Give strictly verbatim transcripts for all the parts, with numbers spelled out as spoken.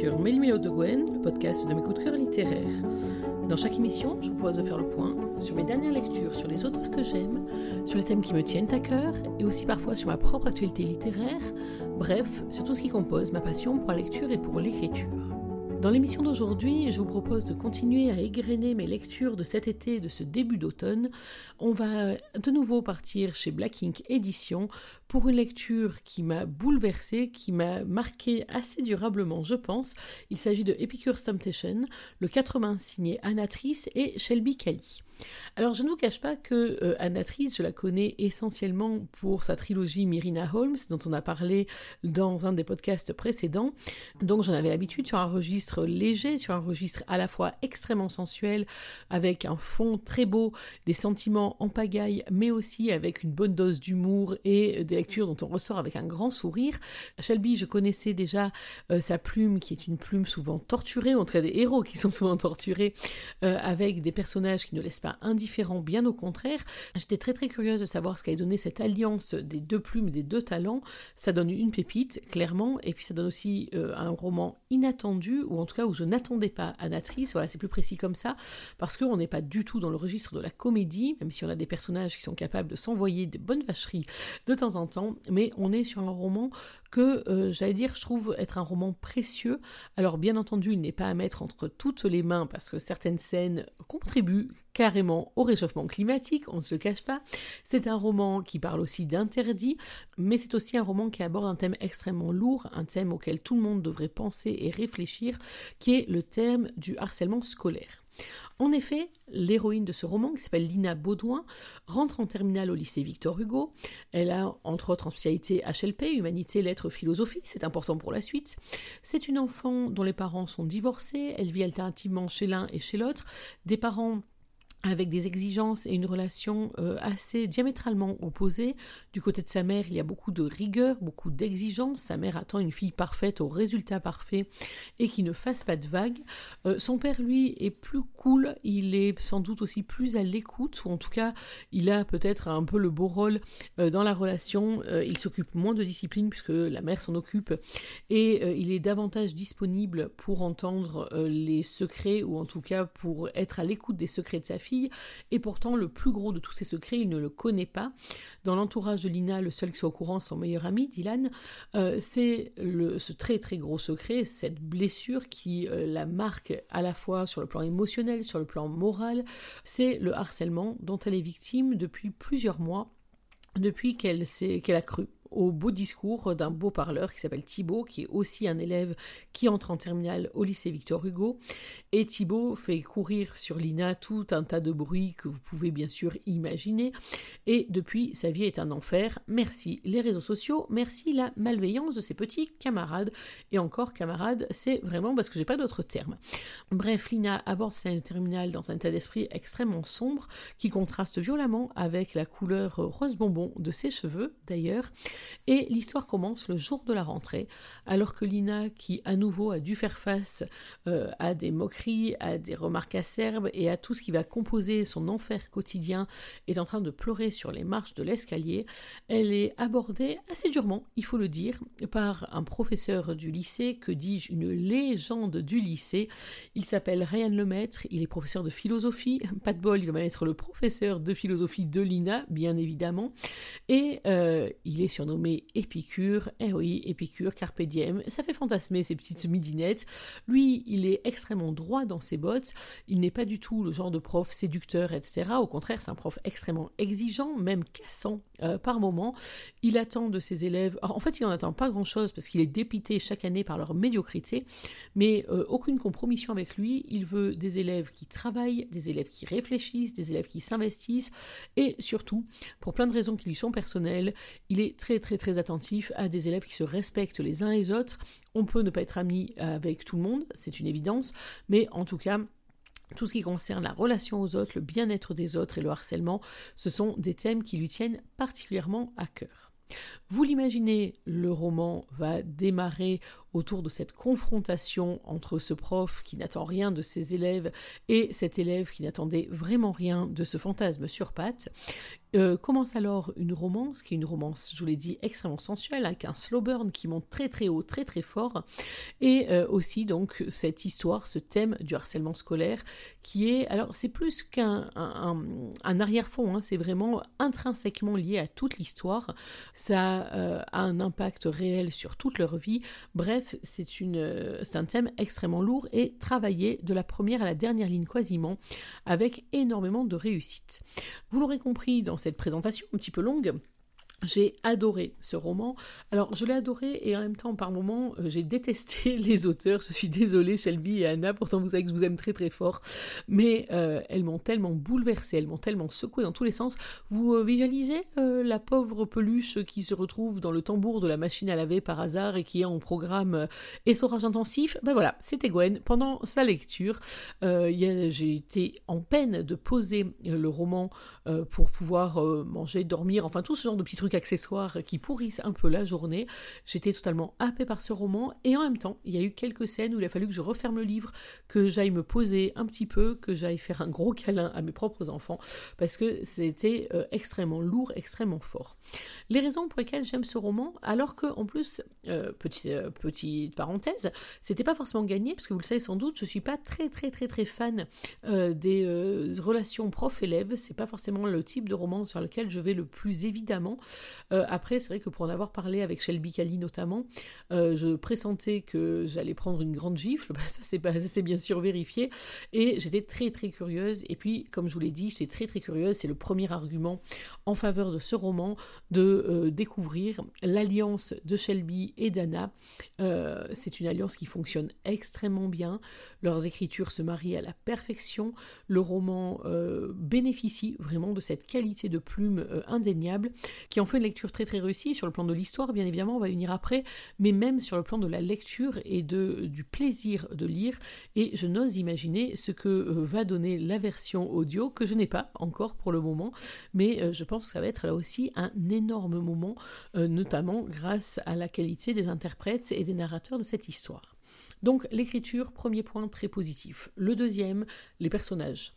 sur Méli-Mélo de Gwen, le podcast de mes coups de cœur littéraires. Dans chaque émission, je vous propose de faire le point sur mes dernières lectures, sur les auteurs que j'aime, sur les thèmes qui me tiennent à cœur, et aussi parfois sur ma propre actualité littéraire, bref, sur tout ce qui compose ma passion pour la lecture et pour l'écriture. Dans l'émission d'aujourd'hui, je vous propose de continuer à égrener mes lectures de cet été et de ce début d'automne. On va de nouveau partir chez Black Ink Éditions pour une lecture qui m'a bouleversée, qui m'a marquée assez durablement, je pense. Il s'agit de Epicure's Temptation, le quatre-vingts signé Anna Trice et Shelby Cali. Alors je ne vous cache pas que euh, Anna Trice, je la connais essentiellement pour sa trilogie Myrina Holmes, dont on a parlé dans un des podcasts précédents. Donc j'en avais l'habitude sur un registre léger, sur un registre à la fois extrêmement sensuel, avec un fond très beau, des sentiments en pagaille, mais aussi avec une bonne dose d'humour et des lectures dont on ressort avec un grand sourire. Shelby, je connaissais déjà euh, sa plume, qui est une plume souvent torturée, en tout cas des héros qui sont souvent torturés, euh, avec des personnages qui ne laissent pas indifférent, bien au contraire. J'étais très très curieuse de savoir ce qu'allait donner cette alliance des deux plumes, des deux talents. Ça donne une pépite, clairement, et puis ça donne aussi euh, un roman inattendu, ou en tout cas où je n'attendais pas Anna Trice. Voilà, c'est plus précis comme ça, parce qu'on n'est pas du tout dans le registre de la comédie, même si on a des personnages qui sont capables de s'envoyer des bonnes vacheries de temps en temps, mais on est sur un roman que, euh, j'allais dire, je trouve être un roman précieux. Alors bien entendu, il n'est pas à mettre entre toutes les mains, parce que certaines scènes contribuent carrément au réchauffement climatique, on ne se le cache pas. C'est un roman qui parle aussi d'interdit, mais c'est aussi un roman qui aborde un thème extrêmement lourd, un thème auquel tout le monde devrait penser et réfléchir, qui est le thème du harcèlement scolaire. En effet, l'héroïne de ce roman, qui s'appelle Lina Baudouin, rentre en terminale au lycée Victor Hugo. Elle a, entre autres, en spécialité H L P, Humanité, Lettres, Philosophie, c'est important pour la suite. C'est une enfant dont les parents sont divorcés, elle vit alternativement chez l'un et chez l'autre, des parents avec des exigences et une relation euh, assez diamétralement opposée. Du côté de sa mère, il y a beaucoup de rigueur, beaucoup d'exigences. Sa mère attend une fille parfaite, au résultat parfait, et qui ne fasse pas de vagues. Euh, son père, lui, est plus cool, il est sans doute aussi plus à l'écoute, ou en tout cas, il a peut-être un peu le beau rôle euh, dans la relation. Euh, il s'occupe moins de discipline, puisque la mère s'en occupe, et euh, il est davantage disponible pour entendre euh, les secrets, ou en tout cas pour être à l'écoute des secrets de sa fille. Et pourtant, le plus gros de tous ces secrets, il ne le connaît pas. Dans l'entourage de Lina, le seul qui soit au courant, son meilleur ami, Dylan, euh, c'est le, ce très très gros secret, cette blessure qui euh, la marque à la fois sur le plan émotionnel, sur le plan moral. C'est le harcèlement dont elle est victime depuis plusieurs mois, depuis qu'elle, s'est, qu'elle a cru au beau discours d'un beau parleur qui s'appelle Thibaut, qui est aussi un élève qui entre en terminale au lycée Victor Hugo. Et Thibaut fait courir sur Lina tout un tas de bruits que vous pouvez bien sûr imaginer. Et depuis, sa vie est un enfer. Merci les réseaux sociaux, merci la malveillance de ses petits camarades. Et encore, camarades, c'est vraiment parce que j'ai pas d'autres termes. Bref, Lina aborde sa terminale dans un état d'esprit extrêmement sombre, qui contraste violemment avec la couleur rose bonbon de ses cheveux, d'ailleurs. Et l'histoire commence le jour de la rentrée, alors que Lina, qui à nouveau a dû faire face euh, à des moqueries, à des remarques acerbes et à tout ce qui va composer son enfer quotidien, est en train de pleurer sur les marches de l'escalier. Elle est abordée assez durement, il faut le dire, par un professeur du lycée, que dis-je, une légende du lycée. Il s'appelle Ryan Lemaître, il est professeur de philosophie, pas de bol, il va même être le professeur de philosophie de Lina, bien évidemment, et euh, il est surnommé nommé Épicure, eh oui, Épicure, Carpe Diem, ça fait fantasmer ces petites midinettes. Lui, il est extrêmement droit dans ses bottes, il n'est pas du tout le genre de prof séducteur, et cetera. Au contraire, c'est un prof extrêmement exigeant, même cassant euh, par moments. Il attend de ses élèves, alors, en fait, il n'en attend pas grand-chose parce qu'il est dépité chaque année par leur médiocrité, mais euh, aucune compromission avec lui. Il veut des élèves qui travaillent, des élèves qui réfléchissent, des élèves qui s'investissent, et surtout, pour plein de raisons qui lui sont personnelles, il est très très très attentif à des élèves qui se respectent les uns les autres. On peut ne pas être amis avec tout le monde, c'est une évidence, mais en tout cas, tout ce qui concerne la relation aux autres, le bien-être des autres et le harcèlement, ce sont des thèmes qui lui tiennent particulièrement à cœur. Vous l'imaginez, le roman va démarrer autour de cette confrontation entre ce prof qui n'attend rien de ses élèves et cet élève qui n'attendait vraiment rien de ce fantasme sur pattes. Euh, commence alors une romance, qui est une romance, je vous l'ai dit, extrêmement sensuelle, avec un slow burn qui monte très très haut, très très fort, et euh, aussi donc cette histoire, ce thème du harcèlement scolaire, qui est, alors c'est plus qu'un un, un, un arrière-fond, hein, c'est vraiment intrinsèquement lié à toute l'histoire, ça euh, a un impact réel sur toute leur vie, bref, c'est, une, c'est un thème extrêmement lourd et travaillé de la première à la dernière ligne quasiment, avec énormément de réussite. Vous l'aurez compris dans cette présentation un petit peu longue, j'ai adoré ce roman. Alors, je l'ai adoré et en même temps, par moments, euh, j'ai détesté les auteurs. Je suis désolée, Shelby et Anna, pourtant vous savez que je vous aime très très fort. Mais euh, elles m'ont tellement bouleversée, elles m'ont tellement secouée dans tous les sens. Vous euh, visualisez euh, la pauvre peluche qui se retrouve dans le tambour de la machine à laver par hasard et qui est en programme euh, essorage intensif? Ben voilà, c'était Gwen. Pendant sa lecture, euh, y a, j'ai été en peine de poser le roman euh, pour pouvoir euh, manger, dormir, enfin tout ce genre de petits trucs accessoires qui pourrissent un peu la journée. J'étais totalement happée par ce roman et en même temps, il y a eu quelques scènes où il a fallu que je referme le livre, que j'aille me poser un petit peu, que j'aille faire un gros câlin à mes propres enfants parce que c'était euh, extrêmement lourd, extrêmement fort. Les raisons pour lesquelles j'aime ce roman, alors que en plus, euh, petit, euh, petite parenthèse, c'était pas forcément gagné parce que vous le savez sans doute, je suis pas très très très très fan euh, des euh, relations prof-élève, c'est pas forcément le type de roman sur lequel je vais le plus évidemment. Euh, après, c'est vrai que pour en avoir parlé avec Shelby Cali notamment, euh, je pressentais que j'allais prendre une grande gifle, bah, ça, c'est pas, ça c'est bien sûr vérifié, et j'étais très très curieuse, et puis comme je vous l'ai dit, j'étais très très curieuse, c'est le premier argument en faveur de ce roman, de euh, découvrir l'alliance de Shelby et d'Anna. Euh, c'est une alliance qui fonctionne extrêmement bien, leurs écritures se marient à la perfection, le roman euh, bénéficie vraiment de cette qualité de plume euh, indéniable, qui en fait une lecture très très réussie sur le plan de l'histoire, bien évidemment, on va venir après, mais même sur le plan de la lecture et de, du plaisir de lire, et je n'ose imaginer ce que euh, va donner la version audio, que je n'ai pas encore pour le moment, mais euh, je pense que ça va être là aussi un énorme moment, euh, notamment grâce à la qualité des interprètes et des narrateurs de cette histoire. Donc l'écriture, premier point très positif. Le deuxième, les personnages.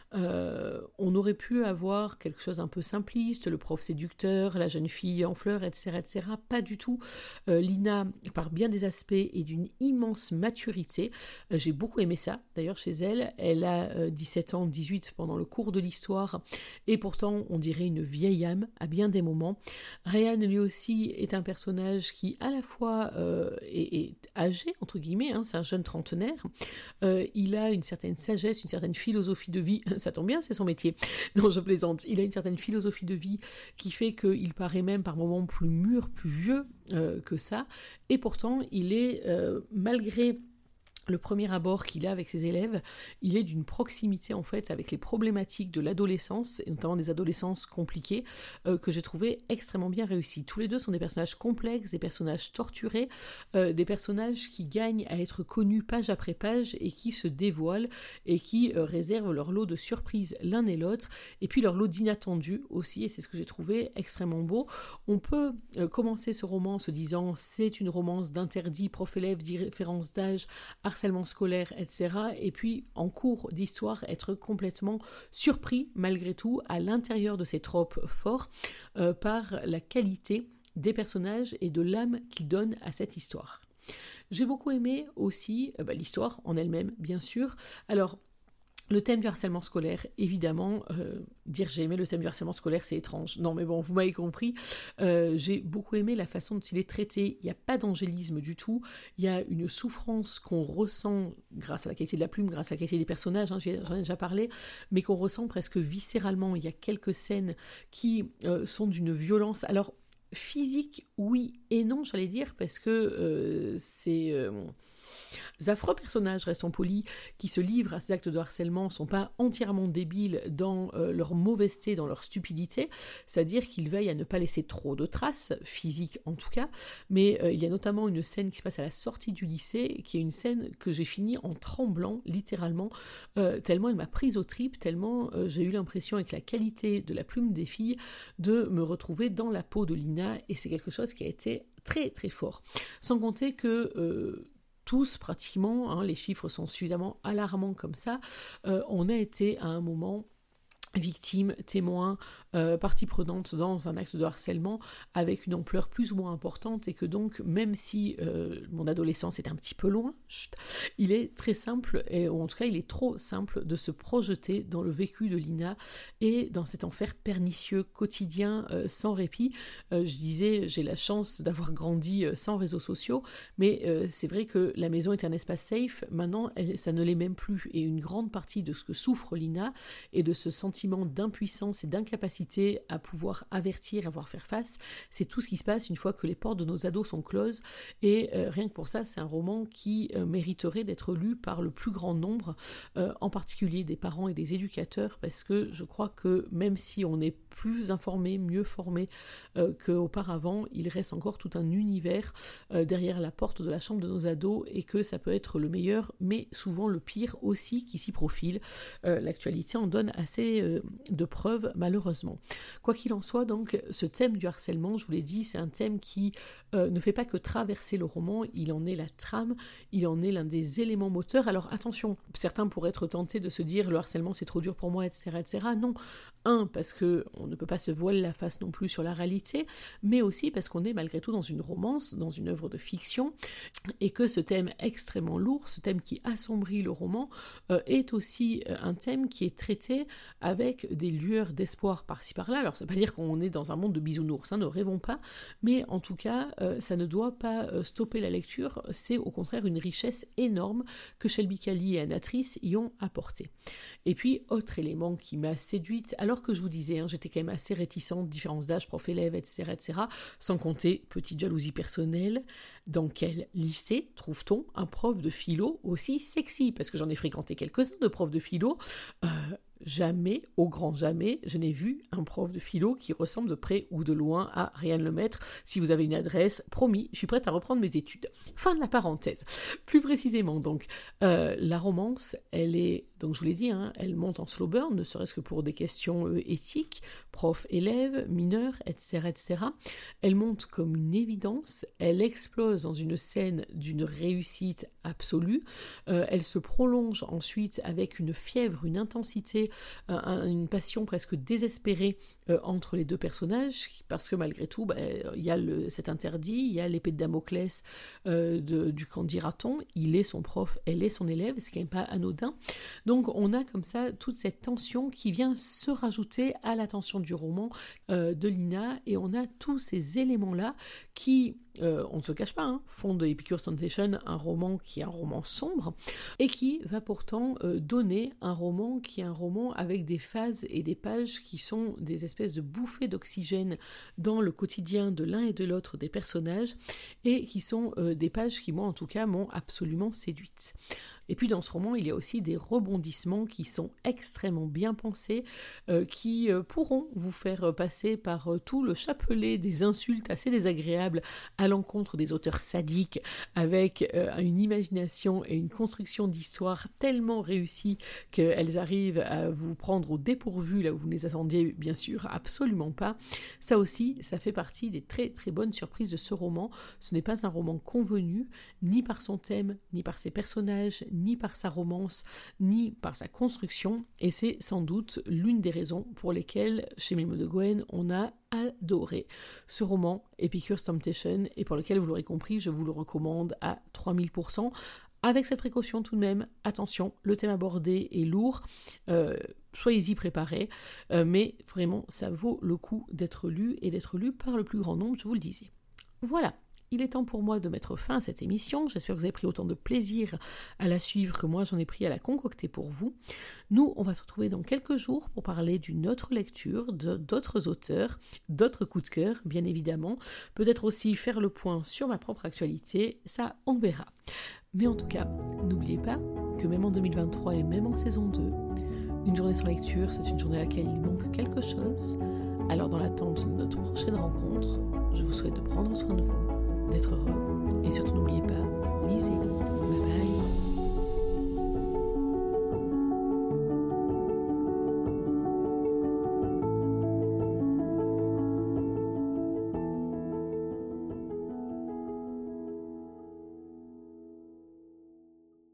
Euh, on aurait pu avoir quelque chose un peu simpliste, le prof séducteur, la jeune fille en fleurs, et cetera, et cetera. Pas du tout. Euh, Lina, par bien des aspects, est d'une immense maturité. Euh, j'ai beaucoup aimé ça, d'ailleurs, chez elle. Elle a euh, dix-sept ans, dix-huit pendant le cours de l'histoire, et pourtant, on dirait une vieille âme à bien des moments. Ryan, lui aussi, est un personnage qui, à la fois, euh, est, est âgé, entre guillemets, hein, c'est un jeune trentenaire. Euh, il a une certaine sagesse, une certaine philosophie de vie. Ça tombe bien, c'est son métier. Non, je plaisante. Il a une certaine philosophie de vie qui fait qu'il paraît même par moments plus mûr, plus vieux euh, que ça. Et pourtant, il est, euh, malgré le premier abord qu'il a avec ses élèves, il est d'une proximité en fait avec les problématiques de l'adolescence, et notamment des adolescences compliquées, euh, que j'ai trouvé extrêmement bien réussies. Tous les deux sont des personnages complexes, des personnages torturés, euh, des personnages qui gagnent à être connus page après page et qui se dévoilent et qui euh, réservent leur lot de surprises l'un et l'autre, et puis leur lot d'inattendus aussi, et c'est ce que j'ai trouvé extrêmement beau. On peut euh, commencer ce roman en se disant c'est une romance d'interdit, prof-élève, différence d'âge, harcèlement scolaire, et cetera. Et puis, en cours d'histoire, être complètement surpris, malgré tout, à l'intérieur de ces tropes forts, euh, par la qualité des personnages et de l'âme qu'ils donnent à cette histoire. J'ai beaucoup aimé aussi euh, bah, l'histoire en elle-même, bien sûr. Alors, le thème du harcèlement scolaire, évidemment, euh, dire j'ai aimé le thème du harcèlement scolaire, c'est étrange. Non, mais bon, vous m'avez compris. Euh, j'ai beaucoup aimé la façon dont il est traité. Il n'y a pas d'angélisme du tout. Il y a une souffrance qu'on ressent grâce à la qualité de la plume, grâce à la qualité des personnages, hein, j'en ai déjà parlé, mais qu'on ressent presque viscéralement. Il y a quelques scènes qui euh, sont d'une violence. Alors, physique, oui et non, j'allais dire, parce que euh, c'est... Euh, Les affreux personnages, restons polis, qui se livrent à ces actes de harcèlement ne sont pas entièrement débiles dans euh, leur mauvaiseté, dans leur stupidité, c'est-à-dire qu'ils veillent à ne pas laisser trop de traces, physiques en tout cas, mais euh, il y a notamment une scène qui se passe à la sortie du lycée, qui est une scène que j'ai finie en tremblant, littéralement, euh, tellement elle m'a prise aux tripes, tellement euh, j'ai eu l'impression, avec la qualité de la plume des filles, de me retrouver dans la peau de Lina, et c'est quelque chose qui a été très très fort. Sans compter que... Euh, tous pratiquement, hein, les chiffres sont suffisamment alarmants comme ça, euh, on a été à un moment victime, témoin, euh, partie prenante dans un acte de harcèlement avec une ampleur plus ou moins importante et que donc même si euh, mon adolescence est un petit peu loin, chut, il est très simple, et, ou en tout cas il est trop simple de se projeter dans le vécu de Lina et dans cet enfer pernicieux quotidien euh, sans répit. Euh, je disais, j'ai la chance d'avoir grandi euh, sans réseaux sociaux, mais euh, c'est vrai que la maison est un espace safe, maintenant elle, ça ne l'est même plus, et une grande partie de ce que souffre Lina et de ce sentiment d'impuissance et d'incapacité à pouvoir avertir, à pouvoir faire face, c'est tout ce qui se passe une fois que les portes de nos ados sont closes, et euh, rien que pour ça, c'est un roman qui euh, mériterait d'être lu par le plus grand nombre, euh, en particulier des parents et des éducateurs, parce que je crois que même si on est plus informé, mieux formé euh, qu'auparavant, il reste encore tout un univers euh, derrière la porte de la chambre de nos ados, et que ça peut être le meilleur, mais souvent le pire aussi qui s'y profile. Euh, l'actualité en donne assez euh, de preuves, malheureusement. Quoi qu'il en soit, donc, ce thème du harcèlement, je vous l'ai dit, c'est un thème qui euh, ne fait pas que traverser le roman, il en est la trame, il en est l'un des éléments moteurs. Alors attention, certains pourraient être tentés de se dire le harcèlement c'est trop dur pour moi, et cetera, et cetera. Non, un, parce qu'on ne peut pas se voiler la face non plus sur la réalité, mais aussi parce qu'on est malgré tout dans une romance, dans une œuvre de fiction, et que ce thème extrêmement lourd, ce thème qui assombrit le roman, euh, est aussi euh, un thème qui est traité avec des lueurs d'espoir par-ci par-là. Alors ça ne veut pas dire qu'on est dans un monde de bisounours, hein, ne rêvons pas, mais en tout cas, euh, ça ne doit pas euh, stopper la lecture, c'est au contraire une richesse énorme que Shelby Cali et Anne Atrice y ont apporté. Et puis, autre élément qui m'a séduite, alors que je vous disais, hein, j'étais quand même assez réticente, différence d'âge, prof-élève, et cetera, et cetera, sans compter, petite jalousie personnelle, dans quel lycée trouve-t-on un prof de philo aussi sexy? Parce que j'en ai fréquenté quelques-uns de profs de philo, euh, jamais, au grand jamais, je n'ai vu un prof de philo qui ressemble de près ou de loin à Ryan Lemaître. Si vous avez une adresse, promis, je suis prête à reprendre mes études. Fin de la parenthèse. Plus précisément, donc, euh, la romance, elle est, donc je vous l'ai dit, hein, elle monte en slow burn, ne serait-ce que pour des questions euh, éthiques, prof, élève, mineur, et cetera, et cetera. Elle monte comme une évidence, elle explose dans une scène d'une réussite absolue, euh, elle se prolonge ensuite avec une fièvre, une intensité, euh, une passion presque désespérée euh, entre les deux personnages, parce que malgré tout, bah, il y a le, cet interdit, il y a l'épée de Damoclès euh, de, du qu'en dira-t-on, il est son prof, elle est son élève, c'est quand même pas anodin. Donc on a comme ça toute cette tension qui vient se rajouter à la tension du roman euh, de Lina, et on a tous ces éléments-là qui, euh, on ne se cache pas, hein, font de Epicure Temptation un roman qui est un roman sombre, et qui va pourtant euh, donner un roman qui est un roman avec des phases et des pages qui sont des espèces de bouffées d'oxygène dans le quotidien de l'un et de l'autre des personnages, et qui sont euh, des pages qui, moi en tout cas, m'ont absolument séduite. Et puis dans ce roman, il y a aussi des rebondissements qui sont extrêmement bien pensés, euh, qui euh, pourront vous faire passer par euh, tout le chapelet des insultes assez désagréables à l'encontre des auteurs sadiques, avec euh, une imagination et une construction d'histoire tellement réussie qu'elles arrivent à vous prendre au dépourvu là où vous ne les attendiez bien sûr absolument pas. Ça aussi, ça fait partie des très très bonnes surprises de ce roman. Ce n'est pas un roman convenu, ni par son thème, ni par ses personnages, ni par sa romance, ni par sa construction, et c'est sans doute l'une des raisons pour lesquelles, chez Milmo de Gouin, on a adoré ce roman, Epicure Temptation, et pour lequel, vous l'aurez compris, je vous le recommande à trois mille pour cent, avec cette précaution tout de même, attention, le thème abordé est lourd, euh, soyez-y préparés, euh, mais vraiment, ça vaut le coup d'être lu, et d'être lu par le plus grand nombre, je vous le disais. Voilà. Il est temps pour moi de mettre fin à cette émission. J'espère que vous avez pris autant de plaisir à la suivre que moi j'en ai pris à la concocter pour vous. Nous, on va se retrouver dans quelques jours pour parler d'une autre lecture, de, d'autres auteurs, d'autres coups de cœur, bien évidemment. Peut-être aussi faire le point sur ma propre actualité, ça on verra. Mais en tout cas, n'oubliez pas que même en deux mille vingt-trois et même en saison deux, une journée sans lecture, c'est une journée à laquelle il manque quelque chose. Alors dans l'attente de notre prochaine rencontre, je vous souhaite de prendre soin de vous, d'être heureux, et surtout n'oubliez pas, lisez. Bye bye.